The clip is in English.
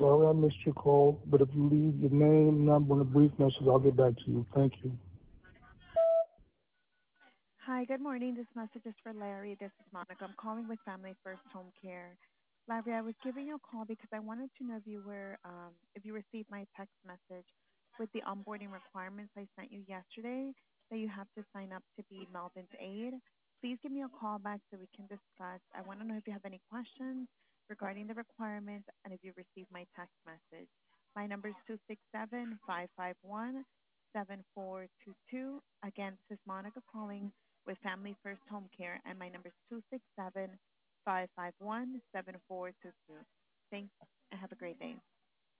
sorry I missed your call, but if you leave your name, number, and a brief message, I'll get back to you. Thank you. Hi, good morning. This message is for Larry. This is Monica. I'm calling with Family First Home Care. Larry, I was giving you a call because I wanted to know if you received my text message with the onboarding requirements I sent you yesterday that you have to sign up to be Melvin's aide. Please give me a call back so we can discuss. I want to know if you have any questions regarding the requirements and if you received my text message. My number is 267-551-7422. Again, this is Monica calling with Family First Home Care, and my number is 267-551-7422. Thanks, and have a great day.